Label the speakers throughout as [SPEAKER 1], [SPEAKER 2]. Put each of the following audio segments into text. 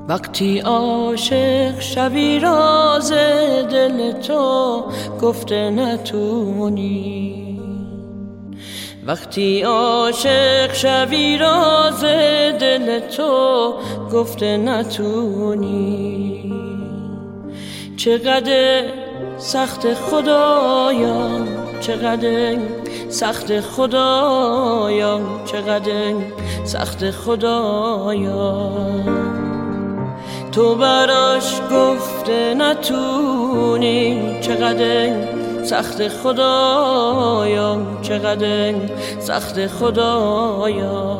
[SPEAKER 1] وقتی عاشق شوی راز دل تو گفته نتونی، وقتی عاشق شوی راز دل تو گفته نتونی. چقدر سخت خدایا، چقدر سخت خدایا، چقدر سخت خدایا، تو براش گفته نتونی. چقدر سخت خدایا، چقدر سخت خدایا،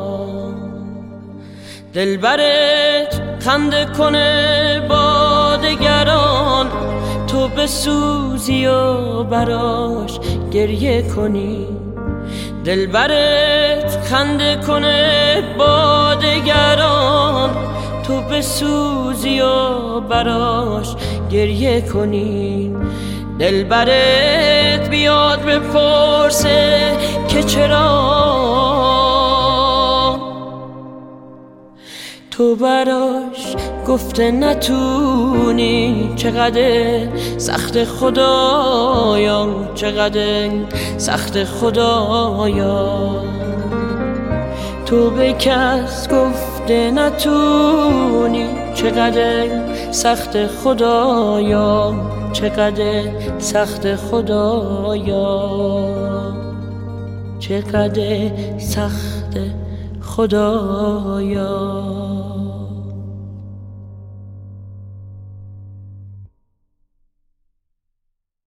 [SPEAKER 1] دلبرت خنده کنه با دگران، تو بسوزی و براش گریه کنی. دلبرت خنده کنه با دگران، تو بسوزی و براش گریه کنی. دلبرت بیاد بپرسه که چرا تو براش گفته نتونی. چقدر سخت خدایا، چقدر سخت خدایا، تو به کس گفته نتونی. چقدر سخت خدایا، چقدر سخت خدایا، چقدر سخت خدایا.